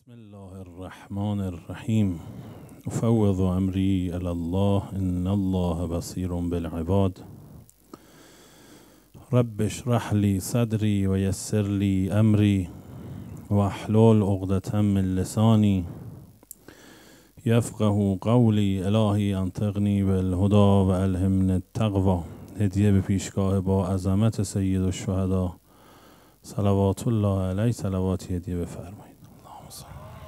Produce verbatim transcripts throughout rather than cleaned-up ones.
بسم الله الرحمن الرحیم. افوض امری الی الله ان الله بصیر بالعباد. رب اشرح لی صدری و یسر لی امری واحلل عقدة من لسانی یفقهوا قولی. الهی انطقنی بالهدی و الهمنی التقوی. هدیه به پیشگاه با عظمت سید الشهدا صلوات الله علیه، صلواتی هدیه بفرمایید. اللهم صل.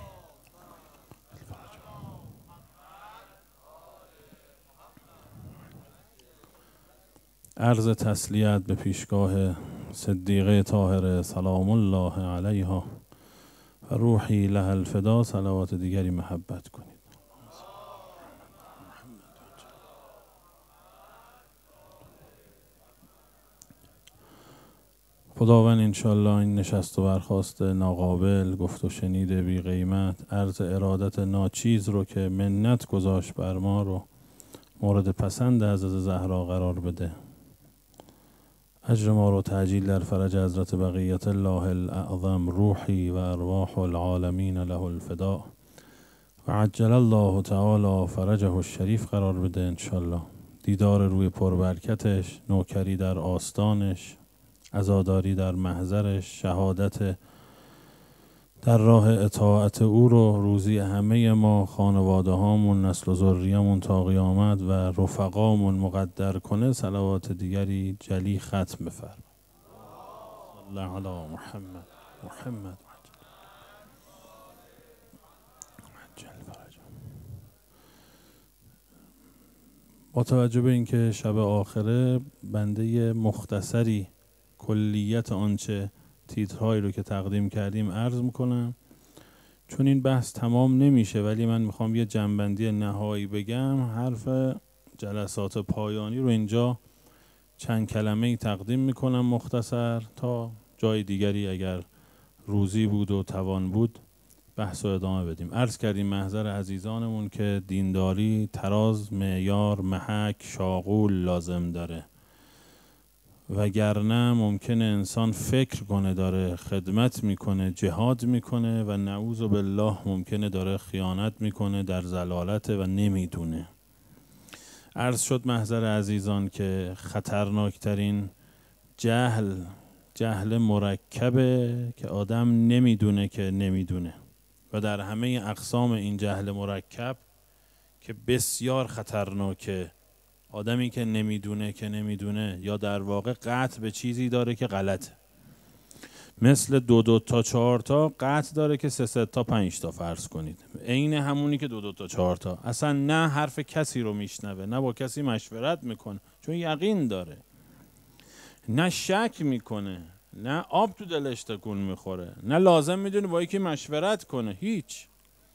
عرض تسلیت به پیشگاه صدیقه طاهره سلام الله علیها و روحی لها الفدا. صلوات دیگری محبت کنید. خداوند انشالله این نشست و برخاست ناقابل، گفت و شنید بی قیمت، عرض ارادت ناچیز رو که منت گذاشت بر ما رو مورد پسند حضرت زهرا قرار بده. اجر ما رو تعجیل در فرج حضرت بقیت الله الاعظم روحی و ارواح العالمین له الفدا و عجل الله تعالی فرجه الشریف قرار بده انشالله. دیدار روی پربرکتش، نوکری در آستانش، عزاداری در محضرش، شهادت در راه اطاعت او رو روزی همه ما، خانواده هامون، نسل و ذریه‌مون تا قیامت و رفقامون مقدر کنه. صلوات دیگری جلی ختم بفرمایید. صلی الله علی محمد محمد با توجه به اینکه شب آخره بنده مختصری کلیت آنچه تیترهایی رو که تقدیم کردیم عرض میکنم، چون این بحث تمام نمیشه ولی من میخوام یه جنبندی نهایی بگم. حرف جلسات پایانی رو اینجا چند کلمه‌ای تقدیم میکنم مختصر، تا جای دیگری اگر روزی بود و توان بود بحث و ادامه بدیم. عرض کردیم محضر عزیزانمون که دینداری تراز، معیار، محک، شاغول لازم داره، وگرنه ممکنه انسان فکر کنه داره خدمت میکنه، جهاد میکنه و نعوذ بالله ممکنه داره خیانت میکنه، در ضلالت و نمیدونه. عرض شد محضر عزیزان که خطرناکترین جهل جهل مرکبه که آدم نمیدونه که نمیدونه، و در همه اقسام این جهل مرکب که بسیار خطرناکه، آدمی که نمیدونه که نمیدونه یا در واقع قطع به چیزی داره که غلطه، مثل دو دو تا چهار تا قطع داره که سه سه تا پنج تا فرض کنید، عین همونی که دو دو تا چهار تا. اصلا نه حرف کسی رو میشنوه، نه با کسی مشورت میکنه چون یقین داره، نه شک میکنه، نه آب تو دلش تکون میخوره، نه لازم میدونه با یکی مشورت کنه، هیچ.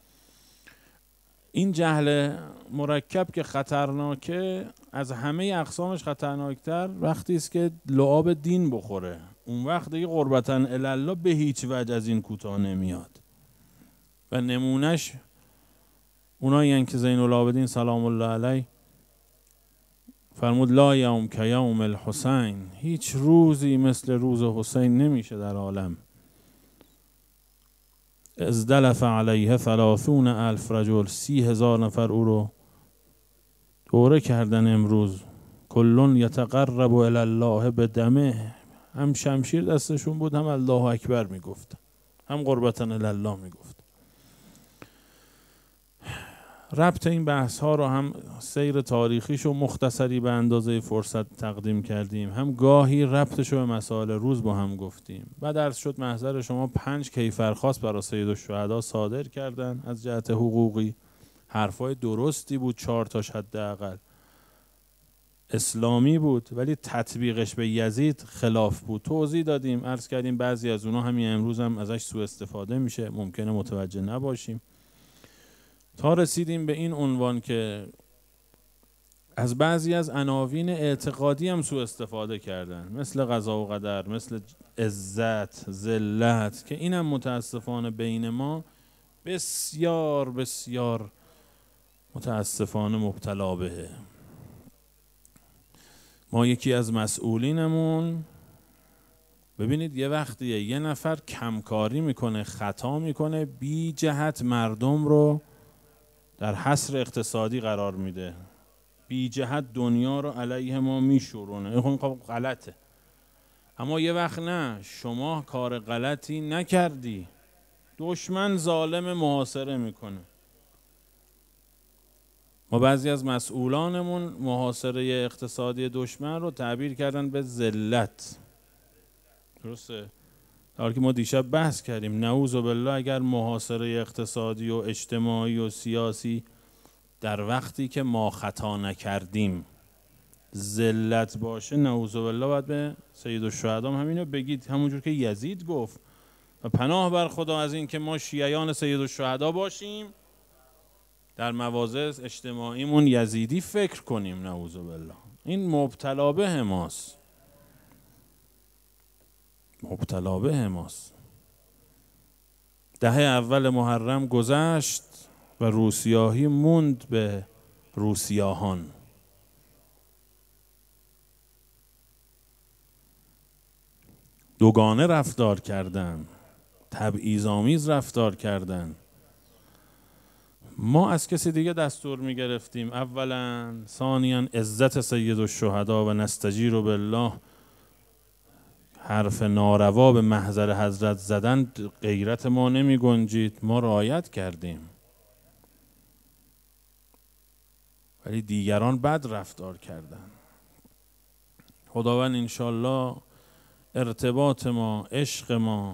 این جهل مرکب که خطرناکه، از همه اقسامش خطرناکتر وقتی است که لعاب دین بخوره. اون وقت دیگه قربتاً الله به هیچ وجه از این کوتاه نمیاد. و نمونش اونایی هستند که زین العابدین سلام الله علیه فرمود لا یوم که یوم الحسین، هیچ روزی مثل روز حسین نمیشه در عالم. ازدلف علیه ثلاثون الف رجل، سی هزار نفر او رو دوره کردن امروز. کلون یتقرب الی الله بدمه، هم شمشیر دستشون بود، هم الله اکبر میگفت، هم قربتا الی الله میگفت. ربط این بحث ها رو هم سیر تاریخیش و مختصری به اندازه فرصت تقدیم کردیم، هم گاهی ربطش رو به مسائل روز با هم گفتیم. بعد عرض شد محضر شما پنج کیفرخواست برای سید الشهدا صادر کردن از جهت حقوقی. حرفای درستی بود، چهار تاش حداقل اسلامی بود، ولی تطبیقش به یزید خلاف بود. توضیح دادیم، عرض کردیم بعضی از اونها همین امروز هم ازش سوء استفاده میشه، ممکنه متوجه نباشیم، تا رسیدیم به این عنوان که از بعضی از عناوین اعتقادی هم سوء استفاده کردن، مثل قضا و قدر، مثل عزت، ذلت، که اینم متاسفانه بین ما بسیار بسیار متاسفانه مبتلا بهه. ما یکی از مسئولینمون ببینید یه وقتیه یه نفر کمکاری میکنه، خطا میکنه، بی جهت مردم رو در حصر اقتصادی قرار میده، بی جهت دنیا رو علیه ما میشورونه. این خب غلطه. اما یه وقت نه، شما کار غلطی نکردی، دشمن ظالم محاصره میکنه. ما بعضی از مسئولانمون محاصره اقتصادی دشمن رو تعبیر کردن به ذلت. درسته؟ در حالی که ما دیشب بحث کردیم نعوذ بالله اگر محاصره اقتصادی و اجتماعی و سیاسی در وقتی که ما خطا نکردیم ذلت باشه، نعوذ بالله باید به سید الشهدا همینو بگید، همونجور که یزید گفت و پناه بر خدا از این که ما شیعیان سید الشهدا باشیم، در مواضع اجتماعیمون یزیدی فکر کنیم. نعوذ بالله. این مبتلا به ماست، مبتلا به ماست. دهه اول محرم گذشت و روسیاهی موند به روسیاهان. دوگانه رفتار کردن، تبعیض‌آمیز رفتار کردن. ما از کسی دیگه دستور می گرفتیم اولا، ثانیاً عزت سید الشهدا و نستجیر بالله، حرف ناروا به محضر حضرت زدن غیرت ما نمی گنجید، ما رعایت کردیم. ولی دیگران بد رفتار کردن. خداوند انشالله ارتباط ما، عشق ما،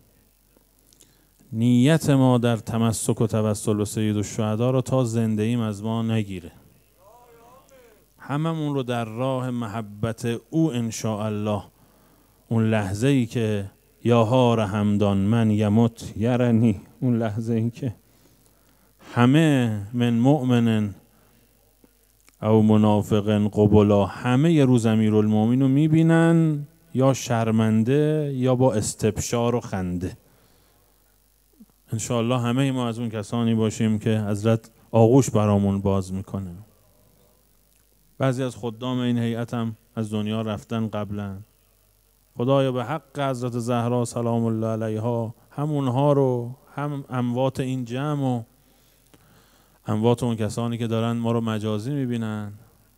نیت ما در تمسک و توسل به سید الشهدا رو تا زنده ایم از ما نگیره. هممون رو در راه محبت او انشاءالله، اون لحظه ای که یا هار همدان من یمت یرنی، اون لحظه ای که همه من مؤمن او منافق قبلا، همه یه روز امیرالمومنین رو میبینن یا شرمنده یا با استبشار و خنده. انشاءالله همه ما از اون کسانی باشیم که حضرت آغوش برامون باز میکنه. بعضی از خدام این هیئت هم از دنیا رفتن قبلا. خدایا به حق حضرت زهرا سلام الله علیها همونها رو، هم اموات این جمع و اموات اون کسانی که دارن ما رو مجازی میبینن،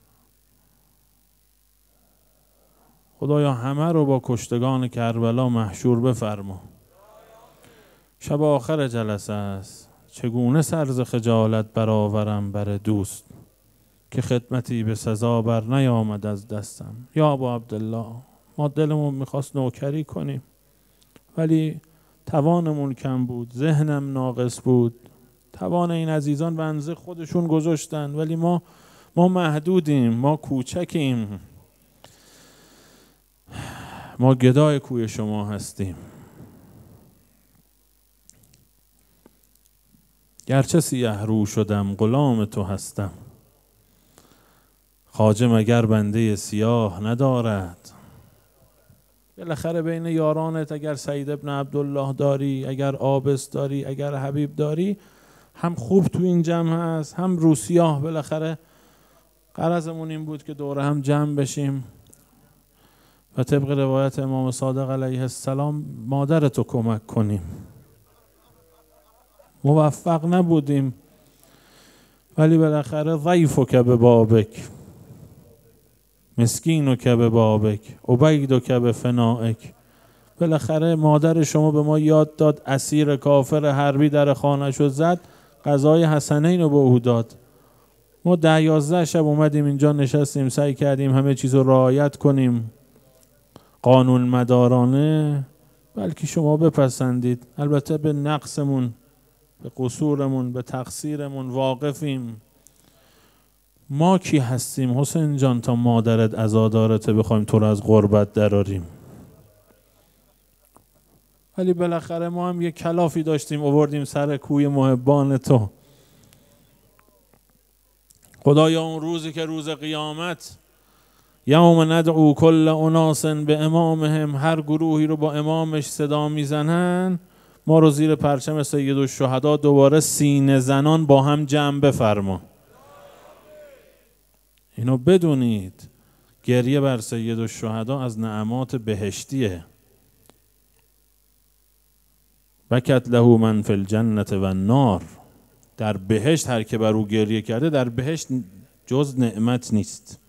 خدایا همه رو با کشتگان کربلا محشور بفرما. شب آخر جلسه است، چگونه سر ز خجالت برآورم بر دوست، که خدمتی به سزا بر نیامد از دستم. یا ابا عبدالله، ما دلمون میخواست نوکری کنیم ولی توانمون کم بود، ذهنم ناقص بود. توان این عزیزان بنزه خودشون گذاشتن ولی ما ما محدودیم، ما کوچکیم، ما گدای کوی شما هستیم. گرچه سیه رو شدم غلام تو هستم، خواجه مگر بنده سیاه ندارد. بالاخره بین یارانت اگر سید ابن عبدالله داری، اگر آبس داری، اگر حبیب داری، هم خوب تو این جمع هست هم روسیاه. بالاخره غرضمون این بود که دوره هم جمع بشیم و طبق روایت امام صادق علیه السلام مادرتو کمک کنیم. موفق نبودیم ولی بالاخره ضیفک ببابک، مسکینک ببابک، عبیدک بفنائک. بالاخره مادر شما به ما یاد داد، اسیر کافر حربی در خانه‌اش رو زد، قضای حسنین رو به او داد. ما ده یازده شب اومدیم اینجا نشستیم، سعی کردیم همه چیز رو رعایت کنیم قانون مدارانه، بلکه شما بپسندید. البته به نقصمون، به قصورمون، به تقصیرمون واقفیم. ما کی هستیم حسین جان تا مادرت عزادارته بخوایم تو رو از غربت دراریم؟ ولی بالاخره ما هم یه کلافی داشتیم آوردیم سر کوی محبان تو. خدایا اون روزی که روز قیامت یوم ندعو کل اناس به امامهم، هر گروهی رو با امامش صدا میزنن، ما رو زیر پرچم سید الشهدا دوباره سینه زنان با هم جمع بفرما. اینو بدونید، گریه بر سید الشهدا از نعمات بهشتیه. بکت له من فی الجنة و النار. در بهشت هر که بر او گریه کرده در بهشت جز نعمت نیست.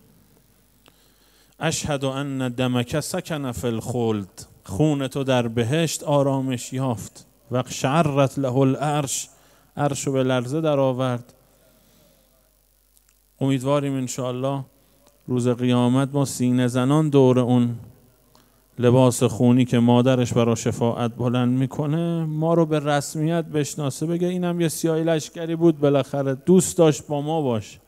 اشهد ان دمک سکن فی الخلد. خون تو در بهشت آرامش یافت. و شعرت له العرش. عرش رو به لرزه در آورد. امیدواریم انشاءالله روز قیامت ما سینه زنان دور اون لباس خونی که مادرش برای شفاعت بلند میکنه ما رو به رسمیت بشناسه، بگه اینم یه سیاهی لشکری بود بالاخره دوست داشت با ما باش.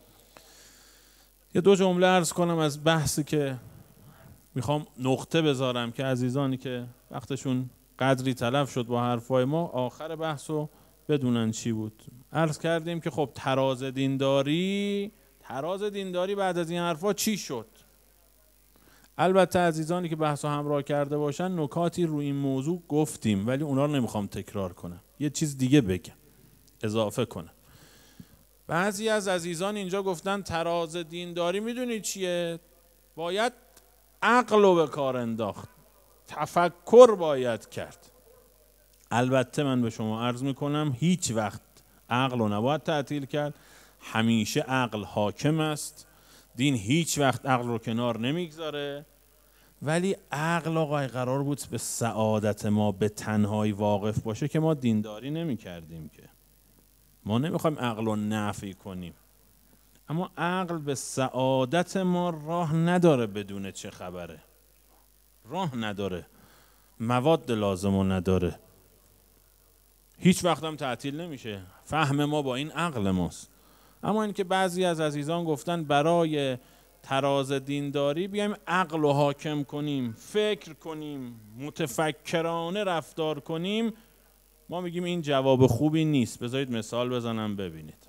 یه دو جمله عرض کنم از بحثی که میخوام نقطه بذارم که عزیزانی که وقتشون قدری تلف شد با حرفای ما آخر بحثو بدونن چی بود. عرض کردیم که خب تراز دینداری تراز دینداری بعد از این حرفا چی شد؟ البته عزیزانی که بحثو همراه کرده باشن نکاتی روی این موضوع گفتیم ولی اونا رو نمیخوام تکرار کنم، یه چیز دیگه بگم اضافه کنم. بعضی از عزیزان اینجا گفتن تراز دینداری میدونی چیه؟ باید عقل رو به کار انداخت، تفکر باید کرد. البته من به شما عرض میکنم هیچ وقت عقل رو نباید تعطیل کرد، همیشه عقل حاکم است، دین هیچ وقت عقل رو کنار نمیگذاره. ولی عقل آقای قرار بود به سعادت ما به تنهایی واقف باشه که ما دینداری نمی کردیم، که ما نمیخوایم عقل رو نفی کنیم، اما عقل به سعادت ما راه نداره بدون چه خبره، راه نداره، مواد لازم رو نداره، هیچ وقت هم تعطیل نمیشه. فهم ما با این عقل ماست. اما اینکه بعضی از عزیزان گفتن برای تراز دینداری بیایم عقل رو حاکم کنیم، فکر کنیم، متفکرانه رفتار کنیم، ما میگیم این جواب خوبی نیست. بذارید مثال بزنم ببینید.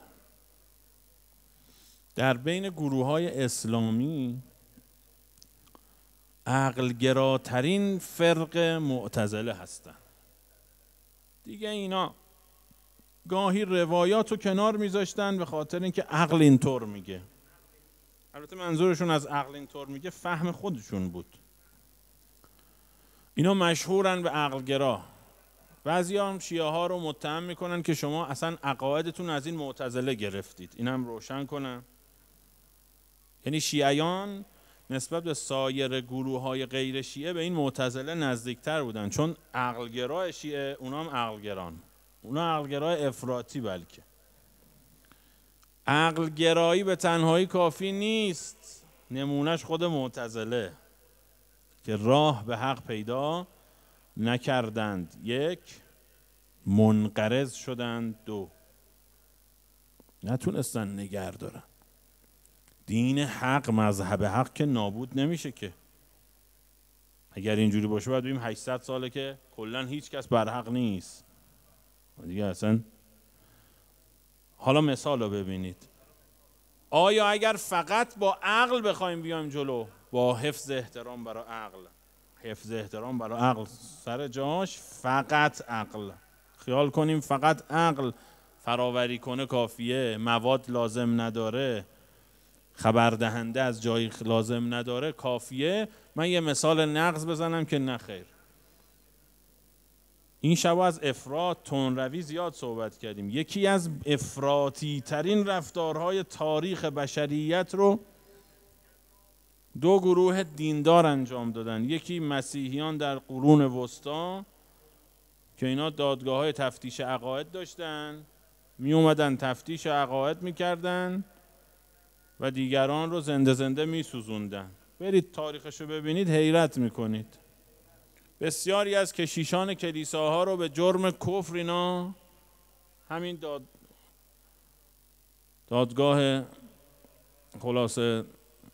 در بین گروه های اسلامی عقلگراترین فرق معتزله هستن. دیگه اینا گاهی روایات رو کنار میذاشتن به خاطر اینکه عقل اینطور میگه. البته منظورشون از عقل اینطور میگه فهم خودشون بود. اینا مشهورن به عقلگرا. بعضی هم شیعه ها رو متهم میکنن که شما اصلا عقایدتون از این معتزله گرفتید. اینم روشن کنم. یعنی شیعیان نسبت به سایر گروه های غیر شیعه به این معتزله نزدیکتر بودن، چون عقلگرا شیعه اونا هم عقلگران، اونا عقلگرای افراطی. بلکه عقلگرایی به تنهایی کافی نیست، نمونهش خود معتزله که راه به حق پیدا نکردند، یک منقرض شدند، دو نتونستن نگه دارن. دین حق مذهب حق که نابود نمیشه که. اگر اینجوری باشه باید بگیم هشتصد ساله که کلا هیچ کس بر حق نیست دیگه اصلا. حالا مثال رو ببینید. آیا اگر فقط با عقل بخوایم بیایم جلو، با حفظ احترام برای عقل، حفظ احترام برای عقل سر جاش، فقط عقل خیال کنیم فقط عقل فراوری کنه کافیه، مواد لازم نداره، خبردهنده از جایی لازم نداره کافیه. من یه مثال نقض بزنم که نخیر. این شب از افراط تندروی زیاد صحبت کردیم. یکی از افراطی ترین رفتارهای تاریخ بشریت رو دو گروه دیندار انجام دادن. یکی مسیحیان در قرون وسطا که اینا دادگاه های تفتیش عقاید داشتن، می اومدن تفتیش عقاید میکردن و دیگران رو زنده زنده می سوزوندن. برید تاریخشو ببینید حیرت میکنید. بسیاری از کشیشان کلیساها رو به جرم کفر اینا همین داد دادگاه خلاصه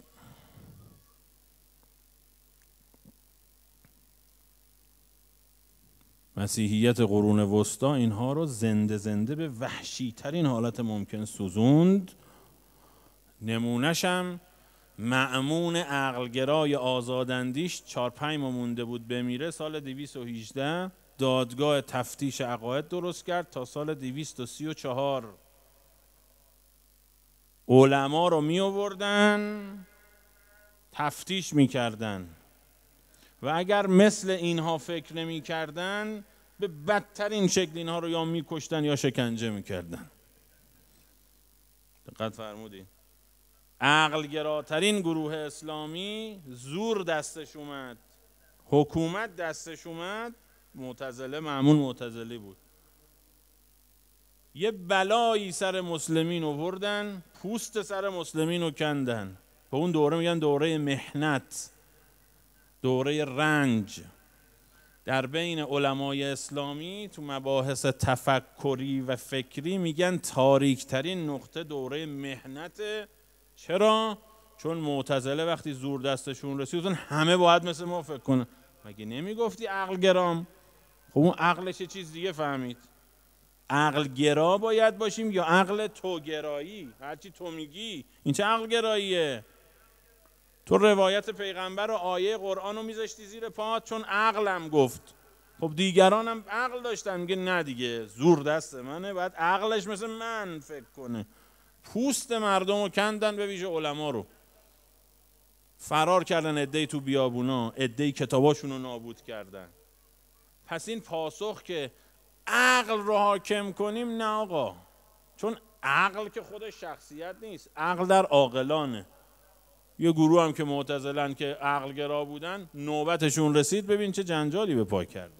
مسیحیت قرون وسطا اینها رو زنده زنده به وحشی ترین حالت ممکن سوزوند. نمونه‌ش هم مأمون عقلگرای آزاداندیش چهار پنج ماه مونده بود بمیره، سال دویست و هجده دادگاه تفتیش عقاید درست کرد تا سال دویست و سی و چهار علما رو می آوردن تفتیش می کردن و اگر مثل اینها فکر نمی کردن به بدترین شکل اینها رو یا میکشتن یا شکنجه میکردن. دقت فرمودین؟ عقلگراترین گروه اسلامی زور دستش اومد، حکومت دستش اومد، معتزله معمول معتزلی بود. یه بلایی سر مسلمین آوردن، پوست سر مسلمین رو کندن. به اون دوره میگن دوره محنت، دوره رنج. در بین علمای اسلامی تو مباحث تفکری و فکری میگن تاریکترین نقطه دوره محنت. چرا؟ چون معتزله وقتی زور دستشون رسید همه باید مثل ما فکر کنن. مگه نمیگفتی عقل گرام؟ خب اون عقلش یه چیز دیگه فهمید. عقل گرا باید باشیم یا عقل تو گرایی؟ هرچی تو میگی این چه عقل گراییه؟ تو روایت پیغمبر و آیه قرآن رو میذاشتی زیر پات چون عقلم گفت. خب دیگرانم عقل داشتن، میگه نه دیگه زور دست منه، باید عقلش مثل من فکر کنه. پوست مردم رو کندن، به ویژه علما رو فرار کردن، عده‌ای تو بیابونا، عده‌ای کتاباشون رو نابود کردن. پس این پاسخ که عقل رو حاکم کنیم، نه آقا، چون عقل که خودش شخصیت نیست، عقل در عاقلانه. یه گروه هم که معتزلن که عقل گرا بودن، نوبتشون رسید، ببین چه جنجالی به پا کردن.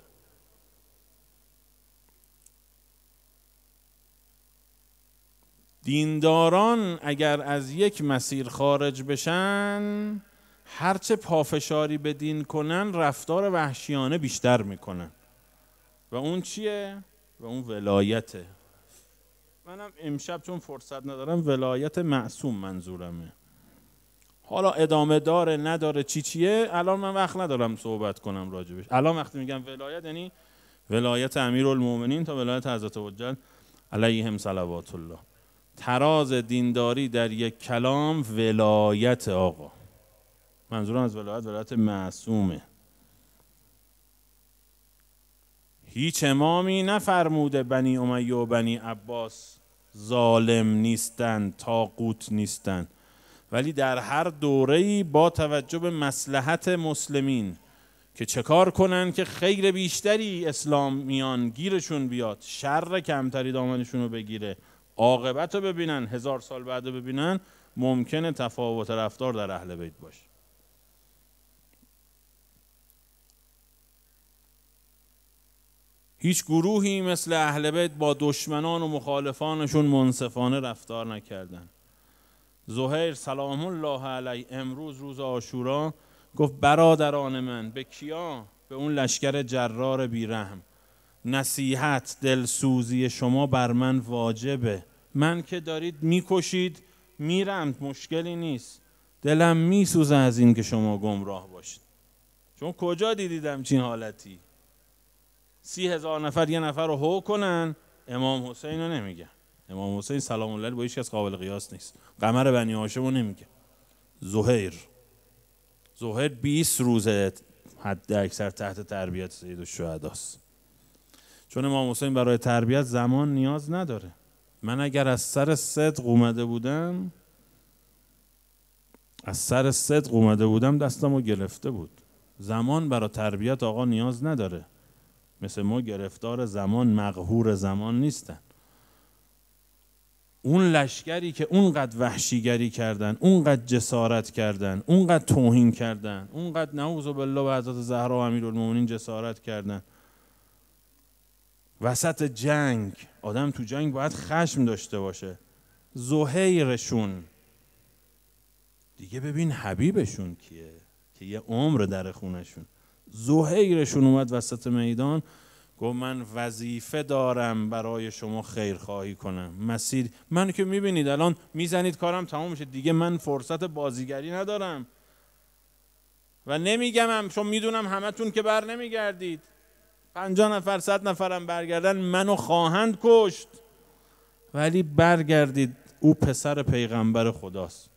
دینداران اگر از یک مسیر خارج بشن، هرچه پافشاری به دین کنن رفتار وحشیانه بیشتر میکنن. و اون چیه؟ و اون ولایته. منم امشب چون فرصت ندارم ولایت معصوم منظورمه. حالا ادامه داره نداره چی چیه الان من وقت ندارم صحبت کنم راجبش. الان وقتی میگم ولایت یعنی ولایت امیرالمومنین تا ولایت حضرت حجت علیهم صلوات الله. تراز دینداری در یک کلام ولایت آقا. منظورم از ولایت ولایت معصومه. هیچ امامی نفرموده بنی امیه و بنی عباس ظالم نیستن، طاغوت نیستن، ولی در هر دوره‌ای با توجه به مصلحت مسلمین که چه کار کنن که خیر بیشتری اسلامیان گیرشون بیاد، شر کمتری دامنشون رو بگیره، عاقبت رو ببینن، هزار سال بعد رو ببینن، ممکنه تفاوت رفتار در اهل بیت باشه. هیچ گروهی مثل اهل بیت با دشمنان و مخالفانشون منصفانه رفتار نکردن. زهیر سلام الله علیه امروز روز عاشورا گفت برادران من، به کیا؟ به اون لشکر جرار بیرحم، نصیحت دلسوزی شما بر من واجبه. من که دارید میکشید میرم، مشکلی نیست، دلم میسوزه از این که شما گمراه باشید. چون کجا دیدیدم چین حالتی؟ سی هزار نفر یه نفر رو هو کنن، امام حسین رو نمیگن. امام حسین سلام الله علیه با هیچ کس قابل قیاس نیست. قمر بنی هاشم رو نمیگه. زهیر زهیر بیست روزه حد اکثر تحت تربیت سید الشهداست. چون امام حسین برای تربیت زمان نیاز نداره. من اگر از سر صدق اومده بودم از سر صدق اومده بودم دستم رو گرفته بود. زمان برای تربیت آقا نیاز نداره. مثل ما گرفتار زمان، مقهور زمان نیستن. اون لشکری که اونقدر وحشیگری کردن، اونقدر جسارت کردن، اونقدر توهین کردن، اونقدر نعوذ بالله به حضرت زهرا و امیرالمومنین جسارت کردن، وسط جنگ، آدم تو جنگ باید خشم داشته باشه. زهیرشون دیگه، ببین حبیبشون کیه که یه عمر در خونشون. زهیرشون اومد وسط میدان گفت من وظیفه دارم برای شما خیرخواهی کنم. مسیر من که میبینید الان میزنید کارم تمام میشه دیگه، من فرصت بازیگری ندارم و نمیگم هم، چون میدونم همتون که بر نمیگردید. پنجاه نفر صد نفرم برگردن منو خواهند کشت، ولی برگردید، او پسر پیغمبر خداست.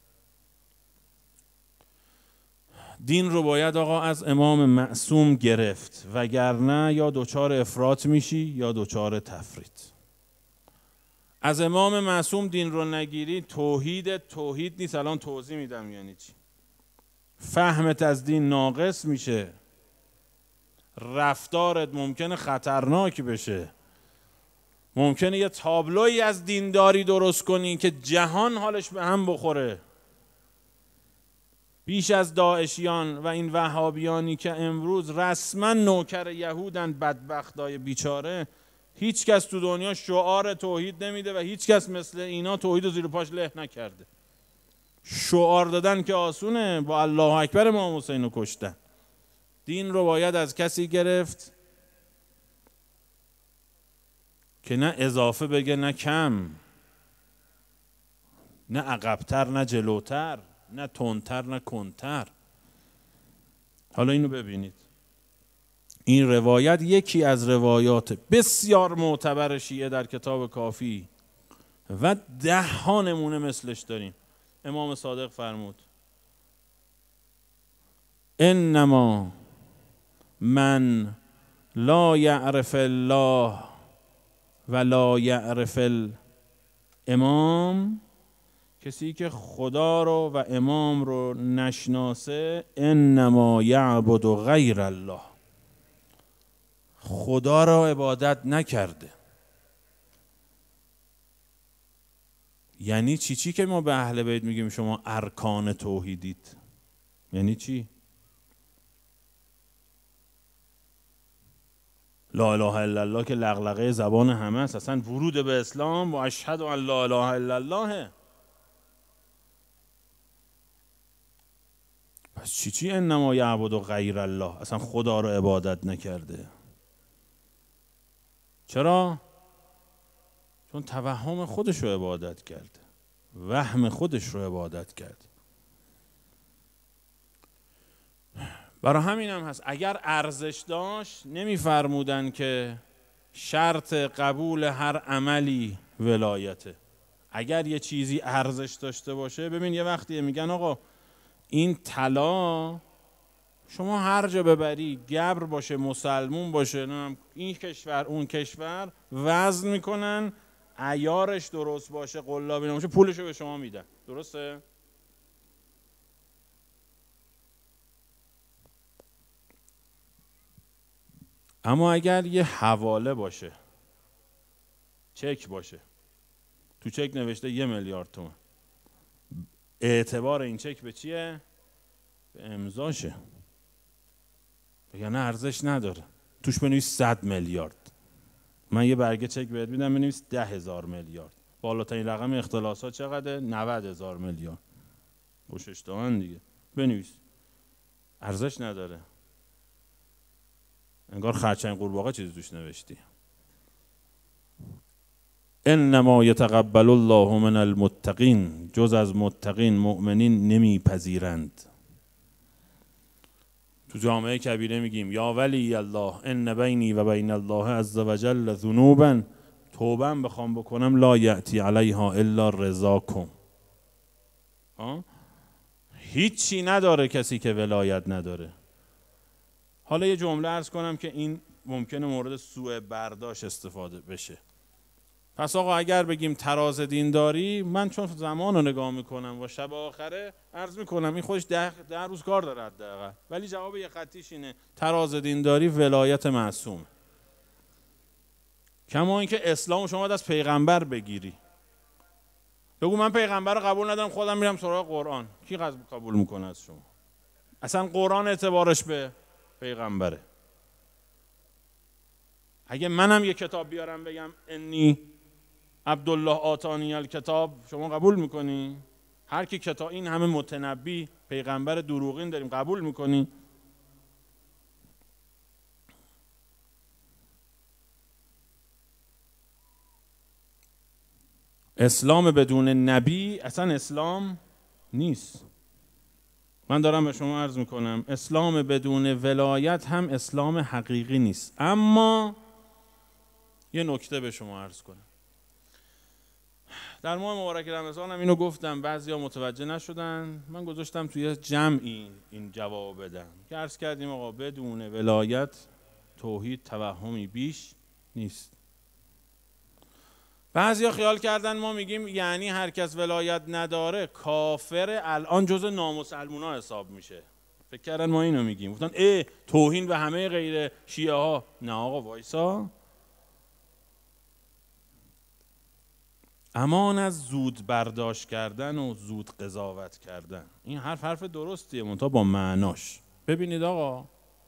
دین رو باید آقا از امام معصوم گرفت، وگرنه یا دوچار افراط میشی یا دوچار تفریط. از امام معصوم دین رو نگیری توحید توحید نیست. الان توضیح میدم یعنی چی. فهمت از دین ناقص میشه، رفتارت ممکنه خطرناک بشه. ممکنه یه تابلویی از دینداری درست کنی که جهان حالش به هم بخوره. بیش از داعشیان و این وهابیانی که امروز رسما نوکر یهودن، بدبختای بیچاره، هیچ کس تو دنیا شعار توحید نمیده و هیچ کس مثل اینا توحید رو زیر پاش له نکرده. شعار دادن که آسونه، با الله اکبر امام حسین رو کشتن. دین رو باید از کسی گرفت که نه اضافه بگه نه کم، نه عقبتر نه جلوتر، نه تندتر نه کندتر. حالا اینو ببینید، این روایت یکی از روایات بسیار معتبر شیعه در کتاب کافی و ده ها نمونه مثلش داریم. امام صادق فرمود انما من لا یعرف الله و لا یعرف الامام، کسی که خدا رو و امام رو نشناسه، انما یعبد غیر الله، خدا را عبادت نکرده. یعنی چی چی که ما به اهل بیت میگیم شما ارکان توحیدید؟ یعنی چی؟ لا اله الا الله که لغلقه زبان همه است، اصلا ورود به اسلام و اشهد ان لا اله الا الله. پس چی چی انما یعبد غیر الله، اصلا خدا رو عبادت نکرده؟ چرا؟ چون توهم خودش رو عبادت کرده، وهم خودش رو عبادت کرده. برای همین هم هست اگر ارزش داشت نمیفرمودن که شرط قبول هر عملی ولایته. اگر یه چیزی ارزش داشته باشه، ببین یه وقتی میگن آقا این طلا شما هر جا ببری، گبر باشه مسلمون باشه، این کشور اون کشور، وزن میکنن، عیارش درست باشه، قلابی نباشه، پولشو به شما میدن. درسته؟ اما اگر یه حواله باشه، چک باشه، تو چک نوشته یه میلیارد تومان، اعتبار این چک به چیه؟ به امضاشه. یعنی ارزش نداره. توش بنویس صد میلیارد، من یه برگه چک بهت میدم بنویس ده هزار میلیارد. بالاترین رقم اختلاسات چقدره؟ نود هزار میلیارد. خوشش دهن دیگه، بنویس. ارزش نداره، انگار خرچنگ قورباغه چیزی توش نوشتی. انما یتقبل الله من المتقین، جز از متقین مؤمنین نمیپذیرند. تو جامعه کبیره میگیم یا ولی الله ان بینی و بین الله عز وجل ذنوبا، توبم بخوام بکنم لا یأتی علیها الا رضاکم. هیچی نداره کسی که ولایت نداره. حالا یه جمله عرض کنم که این ممکنه مورد سوء برداشت استفاده بشه. پس آقا اگر بگیم تراز دینداری، من چون زمان رو نگاه میکنم و شب آخره عرض میکنم این خودش ده, ده روز کار داره حداقل، ولی جواب یه خطیش اینه تراز دینداری ولایت معصوم. کما اینکه اسلام شما باید از پیغمبر بگیری. بگو من پیغمبر رو قبول ندارم، خودم میرم سراغ قرآن. کی قبول میکنه از شما؟ اصلا قرآن اعتبارش به پیغمبره. اگه منم یه کتاب بیارم بگم انی عبدالله آتانی الکتاب، شما قبول میکنی؟ هر کی کتاب، این همه متنبی پیغمبر دروغین داریم، قبول میکنی؟ اسلام بدون نبی اصلا اسلام نیست. من دارم به شما عرض میکنم اسلام بدون ولایت هم اسلام حقیقی نیست. اما یه نکته به شما عرض کنم. در ماه مبارک رمضان هم اینو گفتم، بعضیا متوجه نشدن، من گذاشتم توی جمعی این جواب بدم که عرض کردیم آقا بدون ولایت توحید توهمی بیش نیست. بعضیا خیال کردن ما میگیم یعنی هر کس ولایت نداره کافر، الان جز نامسلمونا حساب میشه. فکر کردن ما اینو میگیم، گفتن ای توهین به همه غیر شیعه ها. نه آقا وایسا. امان از زود برداشت کردن و زود قضاوت کردن. این حرف حرف درستیه منتها با معناش. ببینید آقا،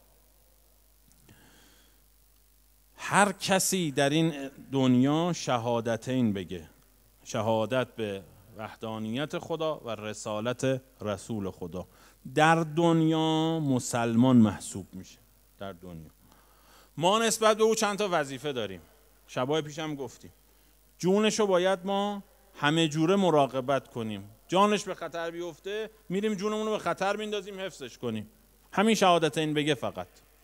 هر کسی در این دنیا شهادتین بگه، شهادت به وحدانیت خدا و رسالت رسول خدا، در دنیا مسلمان محسوب میشه. در دنیا ما نسبت به او چند تا وظیفه داریم. شبای پیشم گفتیم جونشو باید ما همه جوره مراقبت کنیم. جانش به خطر بیفته میریم جونمون رو به خطر میندازیم حفظش کنیم. همین شهادتین بگه فقط.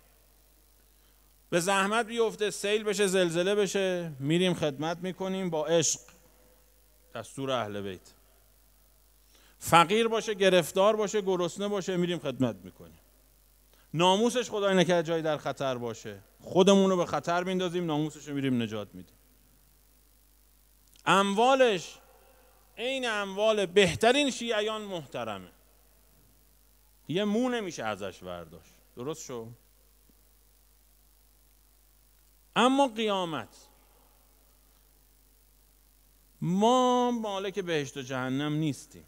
به زحمت بیفته، سیل بشه، زلزله بشه، میریم خدمت میکنیم با عشق، دستور اهل بیت. فقیر باشه، گرفتار باشه، گرسنه باشه، میریم خدمت میکنیم. ناموسش خدای نکرده جایی در خطر باشه، خودمون رو به خطر میندازیم، ناموسش رو میریم نجات میدیم. اموالش عین اموال بهترین شیعیان محترمه، یه مو نمیشه ازش برداشت. درست شو؟ اما قیامت ما مالک بهشت و جهنم نیستیم.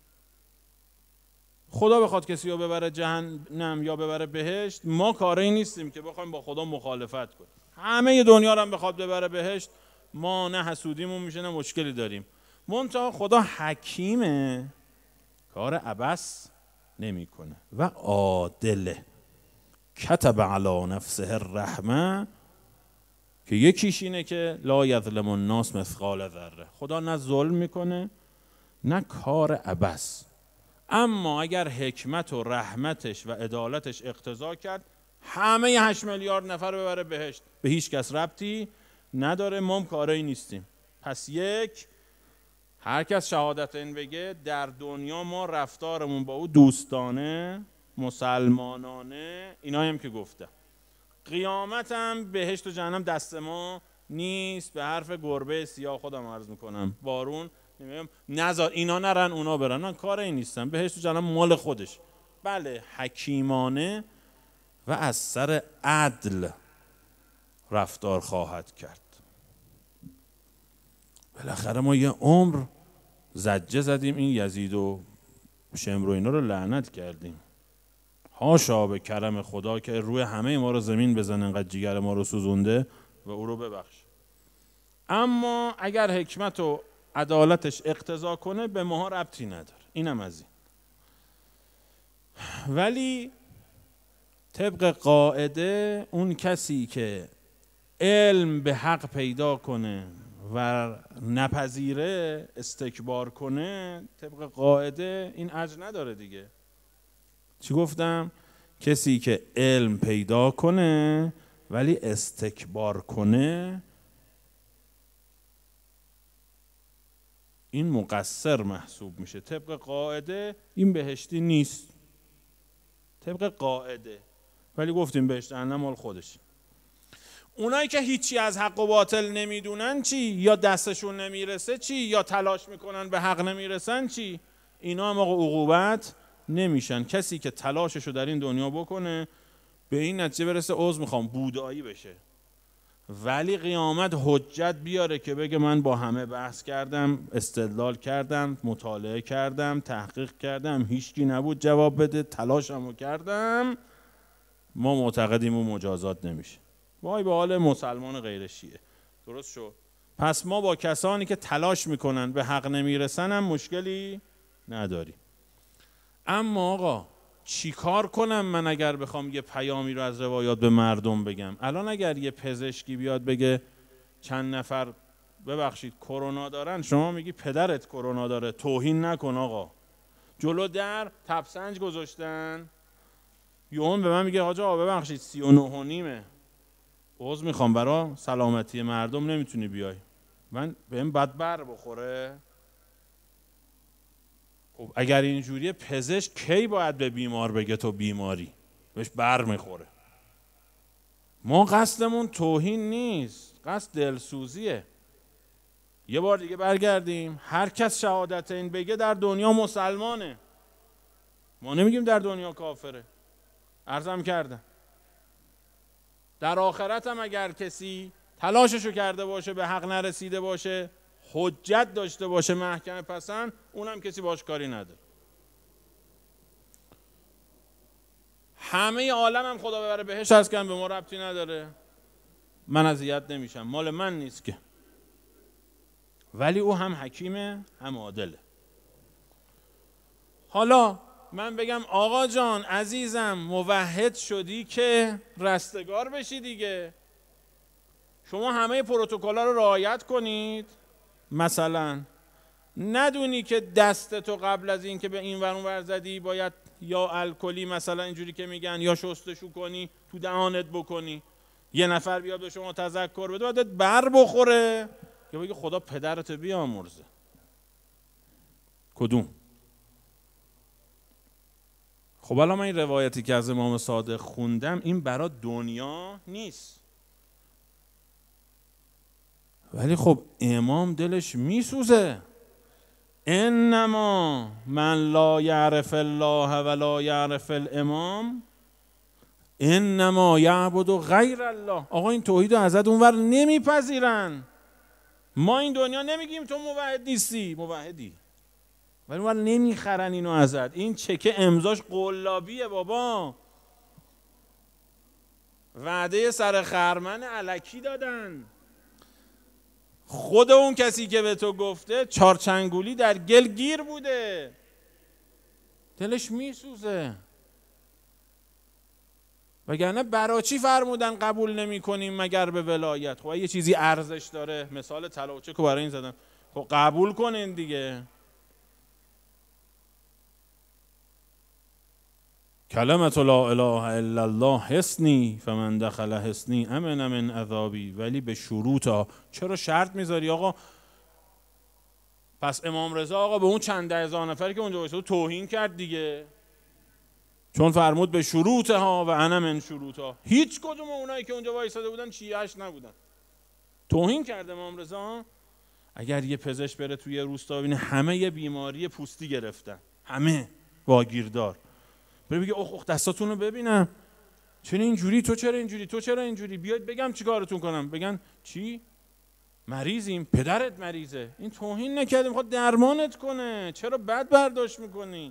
خدا بخواد کسی رو ببره جهنم یا ببره بهشت، ما کاری نیستیم که بخوایم با خدا مخالفت کنیم. همه دنیا رو هم بخواد ببره بهشت، ما نه حسودیمون میشه نه مشکلی داریم. منتها خدا حکیمه، کار عبث نمیکنه و عادله. کتب علی نفسه الرحمه، که یکیش اینه که لا یظلم الناس مثقال ذره. خدا نه ظلم میکنه نه کار عبث. اما اگر حکمت و رحمتش و عدالتش اقتضا کرد همه هشت میلیارد نفر ببره بهشت، به هیچ کس ربطی نداره، ما هم کاری نیستیم. پس یک، هر کس شهادتین بگه، در دنیا ما رفتارمون با او دوستانه، مسلمانانه، اینایی هم که گفتم. قیامت هم بهشت و جهنم دست ما نیست. به حرف گربه سیاه خودم عرض میکنم، بارون نمیگم نذار اینا نرن اونا برن، نه کار این نیستن. بهشت و جهنم مال خودش. بله حکیمانه و از سر عدل رفتار خواهد کرد. بالاخره ما یه عمر زجه زدیم این یزید و شمر و اینا رو لعنت کردیم. هاشا به کرم خدا که روی همه ما رو زمین بزنه، انقدر جیگر ما رو سوزونده و او رو ببخش. اما اگر حکمت و عدالتش اقتضا کنه به ما ربطی نداره. اینم از این. ولی طبق قاعده اون کسی که علم به حق پیدا کنه و نپذیره، استکبار کنه، طبق قاعده این اجر نداره دیگه. چی گفتم؟ کسی که علم پیدا کنه ولی استکبار کنه، این مقصر محسوب میشه. طبق قاعده این بهشتی نیست، طبق قاعده. ولی گفتیم بهشت جهنم مال خودش. اونایی که هیچی از حق و باطل نمیدونن چی؟ یا دستشون نمیرسه چی؟ یا تلاش میکنن به حق نمیرسن چی؟ اینا هم آقا عقوبت نمیشن. کسی که تلاششو در این دنیا بکنه به این نتیجه برسه عذر میخوام بودایی بشه، ولی قیامت حجت بیاره که بگه من با همه بحث کردم، استدلال کردم، مطالعه کردم، تحقیق کردم، هیچکی نبود جواب بده، تلاشمو کردم، ما معتقدیم اون مجازات نمیشه. وای به حال مسلمان غیر شیعه. درست شد؟ پس ما با کسانی که تلاش میکنن به حق نمیرسن هم مشکلی نداریم. اما آقا چی کار کنم من اگر بخوام یه پیامی رو از روایات به مردم بگم؟ الان اگر یه پزشکی بیاد بگه چند نفر ببخشید کرونا دارن، شما میگی پدرت کرونا داره، توهین نکن آقا. جلو در تبسنج گذاشتن، یوم به من میگه آقا ببخشید سی و نه و نیمه، عذر میخوام برای سلامتی مردم نمیتونی بیای. من بهم بد بر بخوره؟ خب اگر اینجوریه پزشک کی باید به بیمار بگه تو بیماری؟ بهش بر میخوره. ما قصدمون توهین نیست، قصد دلسوزیه. یه بار دیگه برگردیم، هر کس شهادتین بگه در دنیا مسلمانه. ما نمیگیم در دنیا کافره. عرضم کردم در آخرت هم اگر کسی تلاششو کرده باشه به حق نرسیده باشه، حجت داشته باشه محکم پسند، اونم کسی باش کاری نداره. همه عالم هم خدا ببره بهش هست که به ما ربطی نداره، من اذیت نمیشم، مال من نیست که. ولی او هم حکیمه هم عادله. حالا من بگم آقا جان عزیزم موحد شدی که رستگار بشی دیگه، شما همه پروتکل‌ها رو رعایت کنید، مثلا ندونی که دستتو قبل از این که به این ور اون ور زدی باید یا الکلی مثلا اینجوری که میگن یا شستشو کنی تو دهانت بکنی، یه نفر بیاد به شما تذکر بده بعدت بر بخوره یا بگی خدا پدرت بیامرزه. کدوم؟ خب الان من این روایتی که از امام صادق خوندم این برای دنیا نیست، ولی خب امام دلش میسوزه. انما من لا یعرف الله ولا یعرف الامام انما یعبد غیر الله. آقا این توحید رو ازت اونور نمیپذیرن. ما این دنیا نمیگیم تو موحد نیستی، موحدی، ولی اونور نمیخرن اینو ازت. این چکه امضاش قلابیه بابا، وعده سر خرمن الکی دادن. خود اون کسی که به تو گفته چارچنگولی در گل گیر بوده، دلش میسوزه. وگرنه برای چی فرمودن قبول نمی کنیم مگر به ولایت؟ خب یه چیزی ارزش داره، مثال طلا چکو برای این زدم، خب قبول کنین دیگه. کلمت لا اله الا الله حسنی فمن دخل حسنی امن من عذابی، ولی به شروط ها. چرا شرط میذاری آقا؟ پس امام رضا آقا به اون چند ده هزار نفری که اونجا وایساد توهین کرد دیگه، چون فرمود به شروط ها و انا من شروط ها. هیچ کدوم اونایی که اونجا وایساده بودن شیعه‌اش نبودن، توهین کرد امام رضا. اگر یه پزشک بره توی روستا ببینه همه یه بیماری پوستی گرفتن، همه واگیردار، بره بگه اخ اخ دستاتون رو ببینم چرا اینجوری، تو چرا اینجوری، تو چرا اینجوری، بیاید بگم چیکارتون کنم، بگن چی؟ مریضیم، پدرت مریضه. این توهین نکرده، میخواد درمانت کنه، چرا بد برداشت میکنی؟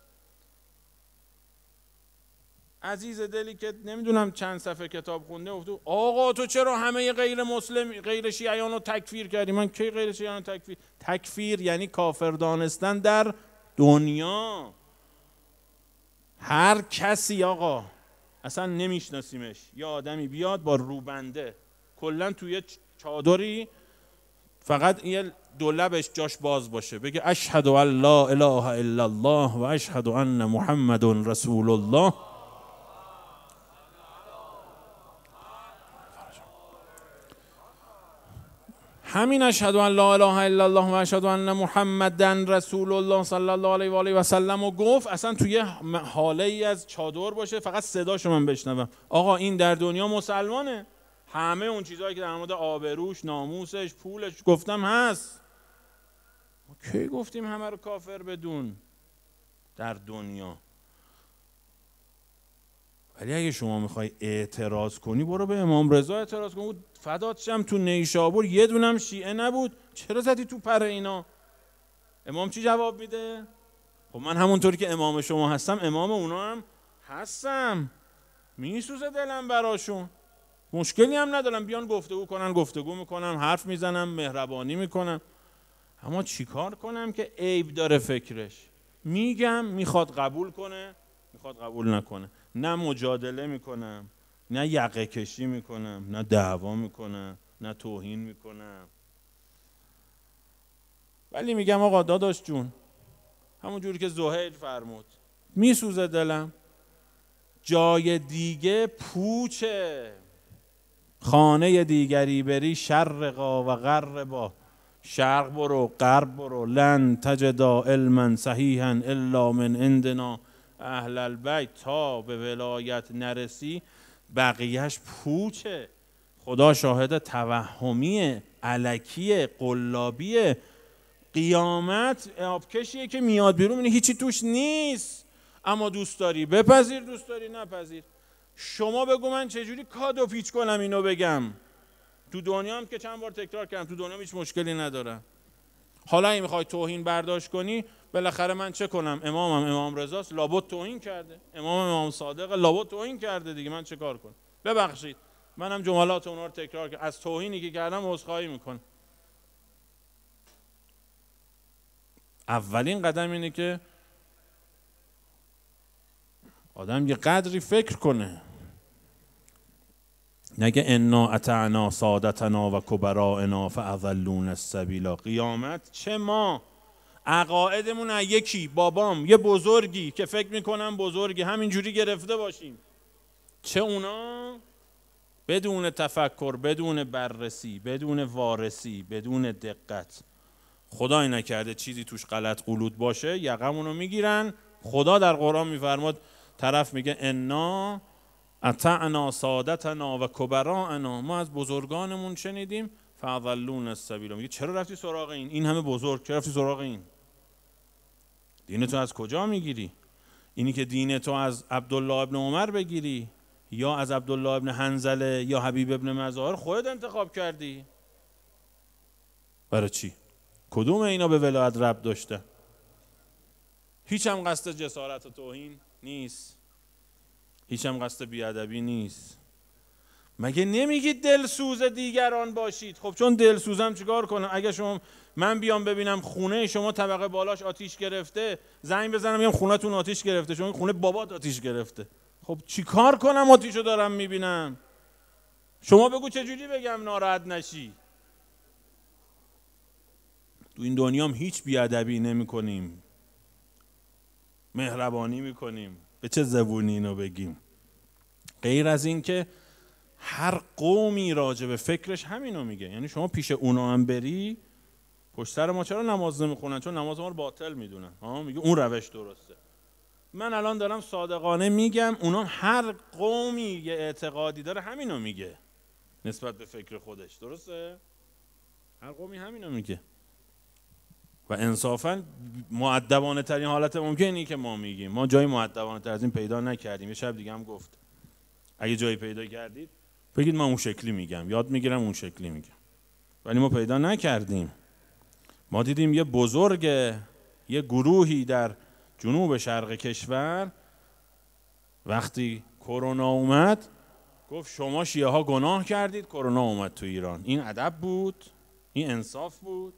عزیز دلی که نمیدونم چند صفحه کتاب خونده افتاد آقا تو چرا همه غیر مسلم غیر شیعیان رو تکفیر کردی؟ من کی غیر شیعیان رو تکفیر؟ تکفیر یعنی کافر دانستن در دنیا. هر کسی آقا اصلا نمیشناسیمش، یه آدمی بیاد با روبنده کلا توی چادری فقط یه دو لبش جاش باز باشه بگه اشهد ان لا اله الا الله و اشهد ان محمد رسول الله، همین اشهد ان لا اله الا الله و اشهد ان محمدن رسول الله صلی الله علیه و آله و سلم و گفت اصلا توی حاله ای از چادر باشه فقط صداشو من بشنوم، آقا این در دنیا مسلمانه. همه اون چیزهایی که در مورد آبروش، ناموسش، پولش گفتم هست. ما کی گفتیم همه رو کافر بدون در دنیا؟ ولی اگه شما میخوای اعتراض کنی برو به امام رضا اعتراض کن. فدات شم تو نیشابور یه دونم شیعه نبود، چرا زدی تو پر اینا؟ امام چی جواب میده؟ خب من همونطوری که امام شما هستم امام اونا هم هستم، میسوزه دلم براشون، مشکلی هم ندارم، بیان گفتگو کنن، گفتگو میکنم، حرف میزنم، مهربانی میکنم. اما چیکار کنم که عیب داره فکرش؟ میگم، میخواد قبول کنه، میخواد قبول نکنه. نه مجادله میکنم، نه یقه کشی میکنم، نه دعوا میکنم، نه توهین میکنم. ولی میگم آقا داداش جون، همون جوری که زهیر فرمود، میسوزه دلم. جای دیگه پوچه، خانه دیگری بری شرقا و غربا، شرق برو غرب برو، لن تجدا علما صحیحا الا من عندنا اهل البیت، تا به ولایت نرسی بقیهش پوچه. خدا شاهد توهمیه، الکیه، قلابیه. قیامت آبکشیه که میاد بیرون اینه هیچی توش نیست. اما دوست داری بپذیر، دوست داری نپذیر. شما بگو من چجوری کادو پیچ کنم اینو بگم. تو دنیا هم که چند بار تکرار کردم، تو دنیا هیچ مشکلی ندارم. حالا اگه میخوای توهین برداشت کنی، بالاخره من چه کنم؟ امامم امام رضاست، لابد توهین کرده. امام امام صادق، لابد توهین کرده دیگه، من چه کار کنم؟ ببخشید، منم جملات اونها رو تکرار کردم، از توهینی که کردم عذرخواهی میکنم. اولین قدم اینه که آدم یه قدری فکر کنه، نگه انا اطعنا سادتنا و کبرائنا فاضلونا السبیلا. قیامت چه ما عقایدمون یکی، بابام یه بزرگی که فکر میکنم بزرگی همینجوری گرفته باشیم، چه اونا بدون تفکر، بدون بررسی، بدون وارسی، بدون دقت، خدای نکرده چیزی توش غلط غلوط باشه، یقمونو میگیرن. خدا در قرآن میفرماد، طرف میگه انا اطعنا سادتنا و کبرائنا، ما از بزرگانمون شنیدیم، فاضلونا السبیل. میگه چرا رفتی سراغ این؟ این همه بزرگ، چرا رفتی سراغ این؟ دین تو از کجا میگیری؟ اینی که دین تو از عبدالله ابن عمر بگیری یا از عبدالله ابن حنظله یا حبیب ابن مظاهر، خودت انتخاب کردی. برای چی؟ کدوم اینا به ولایت ربط داشته؟ هیچ هم قصد جسارت و توهین نیست، هیچ هم قصد بیادبی نیست. مگه نمیگید دلسوز دیگران باشید؟ خب چون دلسوزم چیکار کنم؟ اگه شما من بیام ببینم خونه شما طبقه بالاش آتیش گرفته، زنگ بزنم میگم خونه‌تون آتیش گرفته، شما خونه بابات آتیش گرفته، خب چیکار کنم؟ آتیشو دارم میبینم. شما بگو چجوری بگم ناراحت نشی؟ تو این دنیا هم هیچ بیادبی نمی کنیم، مهربانی میکنیم. به چه زبونی اینو بگیم؟ غیر از این که هر قومی راجع به فکرش همینو میگه. یعنی شما پیش اونا هم بری، پشت سر ما چرا نماز نمیخونن؟ چون نماز ما رو باطل میدونن. ها، میگه اون روش درسته. من الان دارم صادقانه میگم، اونا هر قومی یه اعتقادی داره همینو میگه نسبت به فکر خودش، درسته؟ هر قومی همینو میگه و انصافاً مؤدبانه ترین حالت ممکنی که ما میگیم. ما جای مؤدبانه تر از این پیدا نکردیم. یه شب دیگه هم گفت اگه جایی پیدا کردید بگید ما اون شکلی میگم، یاد میگیرم اون شکلی میگم، ولی ما پیدا نکردیم. ما دیدیم یه بزرگ، یه گروهی در جنوب شرق کشور وقتی کرونا اومد گفت شما شیعه ها گناه کردید، کرونا اومد تو ایران. این ادب بود؟ این انصاف بود؟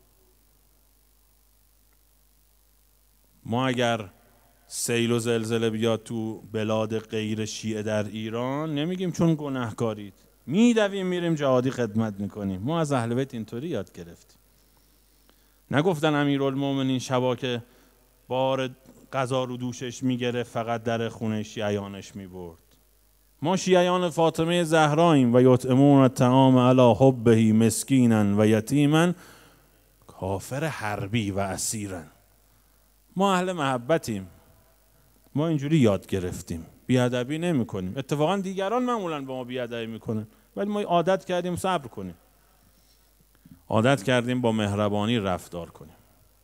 ما اگر سیل و زلزله بیاد تو بلاد غیر شیعه در ایران نمیگیم چون گناهکارید، میدویم میریم جهادی خدمت میکنیم. ما از اهل بیت اینطوری یاد گرفتیم. نگفتن امیرالمومنین شبا که بار قضا رو دوشش میگرفت فقط در خونه شیعیانش میبرد. ما شیعیان فاطمه زهراییم و یطعمون الطعام علی حبه مسکینا و یتیما کافر حربی و اسیرا. ما اهل محبتیم، ما اینجوری یاد گرفتیم، بیادبی نمی کنیم. اتفاقا دیگران معمولا با ما بیادبی میکنن، ولی ما عادت کردیم صبر کنیم، عادت کردیم با مهربانی رفتار کنیم.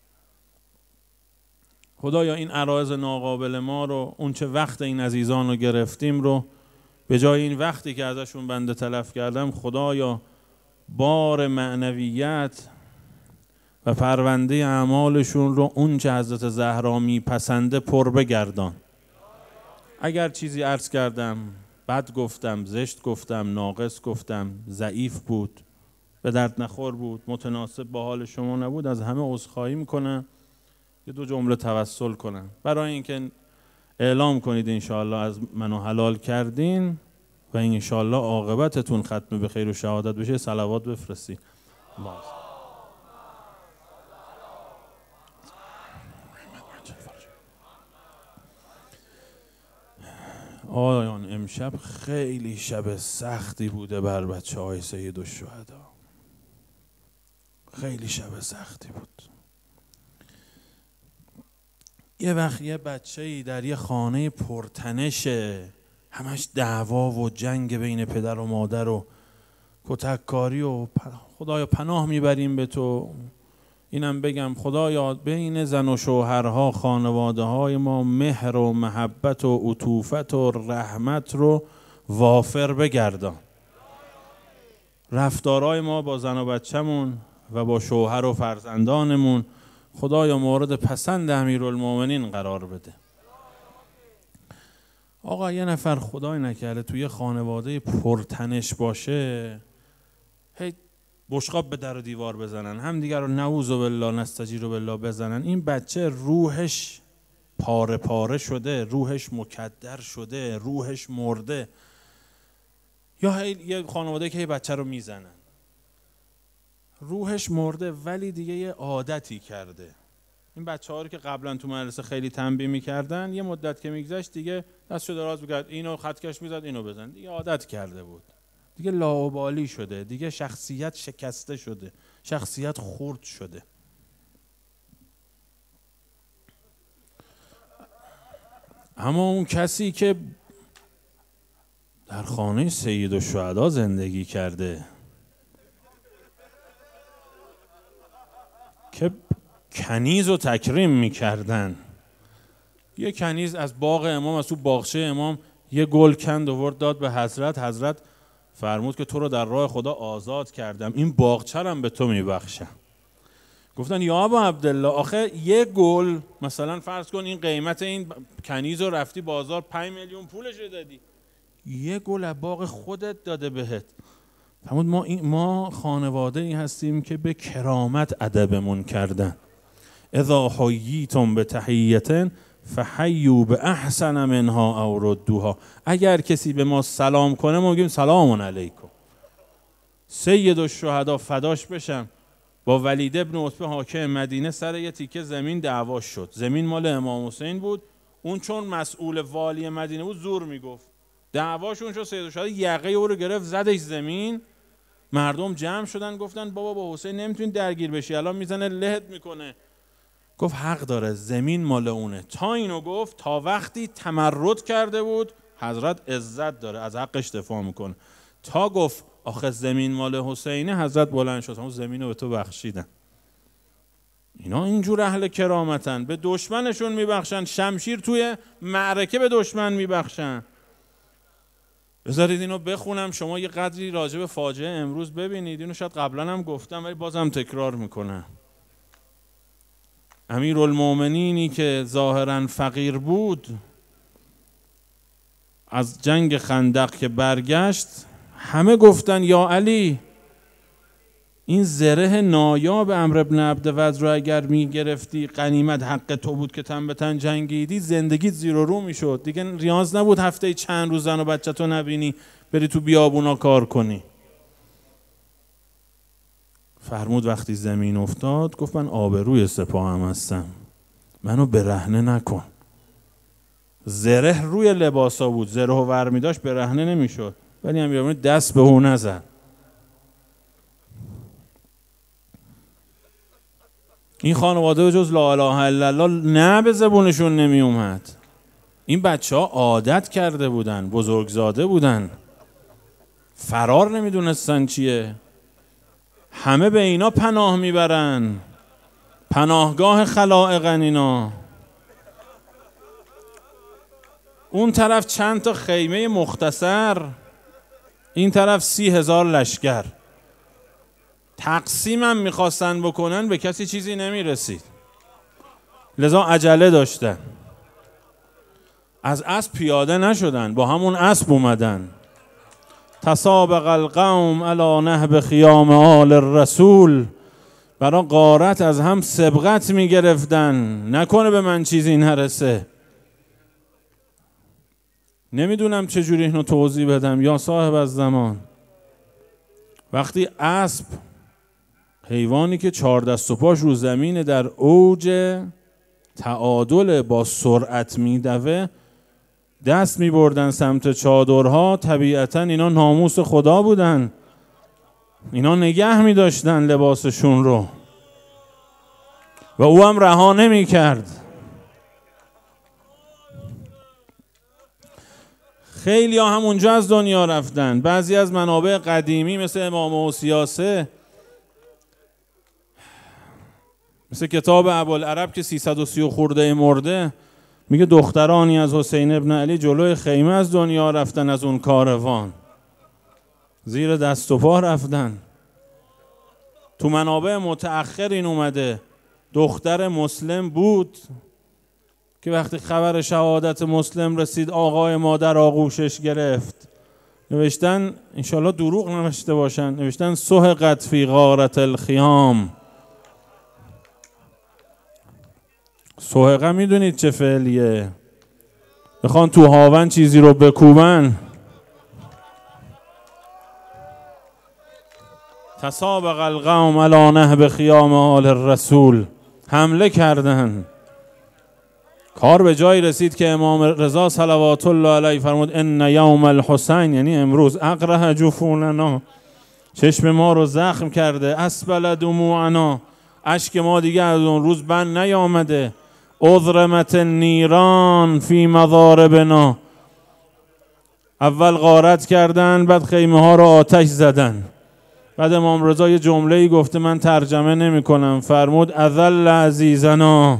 خدایا این عرایض ناقابل ما رو، اون چه وقت این عزیزان رو گرفتیم رو، به جای این وقتی که ازشون بنده تلف کردم، خدایا بار معنویت و پرونده اعمالشون رو اون چه حضرت زهرا میپسنده پر بگردان. اگر چیزی عرض کردم، بد گفتم، زشت گفتم، ناقص گفتم، ضعیف بود، به درد نخور بود، متناسب با حال شما نبود، از همه عذرخواهی میکنم. یه دو جمله توسل کنم برای اینکه اعلام کنید انشاءالله از منو حلال کردین و انشاءالله عاقبتتون ختم به خیر و شهادت بشه. صلوات بفرستید. آیان امشب خیلی شب سختی بوده بر بچه های سید الشهدا، خیلی شب سختی بود. یه وقت یه بچه‌ای در یه خانه پرتنشه، همش دعوا و جنگ بین پدر و مادر و کتککاری و خدایا پناه میبریم به تو، اینم بگم خدایا بین زن و شوهرها، خانواده های ما مهر و محبت و عطوفت و رحمت رو وافر بگردان. رفتارهای ما با زن و بچه‌مون و با شوهر و فرزندانمون خدایا مورد پسند امیرالمومنین قرار بده. آقا یه نفر خدای نکرده توی خانواده پرتنش باشه، هی بشقاب به در و دیوار بزنن، هم دیگر رو نعوذ بالله نستجیر بالله بزنن، این بچه روحش پاره پاره شده، روحش مکدر شده، روحش مرده. یا هی یه خانواده که یه بچه رو میزنن، روحش مرده ولی دیگه یه عادتی کرده. این بچه ها رو که قبلا تو مدرسه خیلی تنبیه میکردن، یه مدت که میگذشت دیگه دستشو دراز میکرد، اینو خطکش میزد، اینو بزن، دیگه عادت کرده بود، دیگه لاابالی شده، دیگه شخصیت شکسته شده، شخصیت خرد شده. اما اون کسی که در خانه سید الشهدا زندگی کرده، که کنیز رو تکریم میکردن، یه کنیز از باغ امام، از تو باغچه امام یه گل کند آورد داد به حضرت، حضرت فرمود که تو رو در راه خدا آزاد کردم، این باغچه هم به تو میبخشم. گفتن یا ابا عبدالله آخه یه گل مثلا فرض کن این قیمت این کنیز رو رفتی بازار پنج میلیون پولش رو دادی، یه گل از باغ خودت داده بهت. فرمود ما این ما خانواده ای هستیم که به کرامت ادبمون کردن. اذا حییتم بتحیة فحیوا باحسن منها او ردوها. اگر کسی به ما سلام کنه ما میگیم سلام علیکم. سید الشهدا فداش بشم، با ولید ابن عتبه حاکم مدینه سر یه تیکه زمین دعواش شد. زمین مال امام حسین بود، اون چون مسئول والی مدینه بود زور میگفت، دعواشون شد. سید الشهدا یقه او رو گرفت زدش زمین. مردم جمع شدن گفتن بابا با حسین نمیتونی درگیر بشی، الان میزنه لهت میکنه. گفت حق داره، زمین مال اونه. تا اینو گفت تا وقتی تمرد کرده بود حضرت عزت داره از حقش دفاع میکنه، تا گفت آخه زمین مال حسینه حضرت بلند شد، همون زمین رو به تو بخشیدن. اینا اینجور اهل کرامتن، به دشمنشون میبخشن، شمشیر توی معرکه به دشمن میبخشن. بذارید اینو بخونم شما یه قدری راجع به فاجعه امروز ببینید. اینو شاید قبلا هم گفتم ولی بازم تکرار میکنم. امیرالمومنینی که ظاهرا فقیر بود، از جنگ خندق که برگشت همه گفتن یا علی این زره نایاب عمرو بن عبدود رو اگر میگرفتی غنیمت حق تو بود که تن به تن جنگیدی، زندگیت زیر و رو میشد، دیگه ریاض نبود هفته چند روز زن و بچه تو نبینی بری تو بیابونا کار کنی. فرمود وقتی زمین افتاد گفت من آبروی سپاهم هستم، منو برهنه نکن. زره روی لباسا بود، زره و ورمی داشت برهنه نمیشد، ولی امیرالمومنین دست به او نزد. این خانواده به جز لا اله الا الله نه به زبونشون نمی اومد. این بچه ها عادت کرده بودن، بزرگزاده بودن، فرار نمیدونستن چیه، همه به اینا پناه میبرن، پناهگاه خلائقن اینا. اون طرف چند تا خیمه مختصر، این طرف سی هزار لشکر. تقسیم هم میخواستن بکنن به کسی چیزی نمیرسید، لذا عجله داشتن. از اسب پیاده نشدن، با همون اسب اومدن. تسابق القوم علی نهب خیام آل الرسول. برای غارت از هم سبقت میگرفتن، نکنه به من چیزی نرسه. نمیدونم چجوری اینو توضیح بدم یا صاحب الزمان. وقتی اسب، حیوانی که چهار دست و پاش رو زمین در اوج تعادل با سرعت میدوه، دست میبردن سمت چادرها، طبیعتا اینا ناموس خدا بودن، اینا نگه میداشتن لباسشون رو و او هم رها نمی کرد. خیلی ها هم اونجا از دنیا رفتن. بعضی از منابع قدیمی مثل امام اوسیاسه مثل کتاب ابوالعرب که سیصد و سی خورده مرده، میگه دخترانی از حسین ابن علی جلوی خیمه از دنیا رفتن، از اون کاروان زیر دست و پا رفتن. تو منابع متأخر این اومده دختر مسلم بود که وقتی خبر شهادت مسلم رسید آقای ما در آغوشش گرفت. نوشتن، انشالله دروغ نوشته باشن، نوشتن سحقت فی غارت الخیام. سحقه میدونید چه فعلیه؟ بخوان تو هاون چیزی رو بکوبن. تسابق القوم علی نهب خیام آل الرسول. حمله کردن. کار به جایی رسید که امام رضا صلوات الله علیه فرمود ان یوم الحسین، یعنی امروز، اقرح جفوننا، چشم ما رو زخم کرده، اسبل دموعنا، اشک ما دیگه از اون روز بند نیامده، اضرمت النیران فی مضاربنا، اول غارت کردن بعد خیمه ها رو آتش زدن. بعد امام رضا یه جمله‌ای گفته، من ترجمه نمی کنم، فرمود اذل عزیزنا.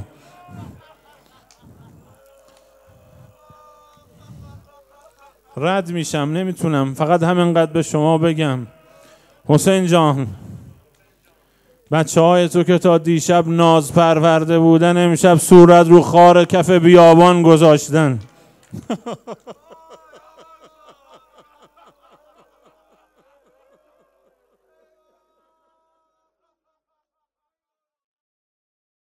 رد میشم، نمیتونم، فقط همینقدر به شما بگم حسین جان، بچه های تو که تا دیشب ناز پرورده بودن، امشب صورت رو خار کف بیابان گذاشتن.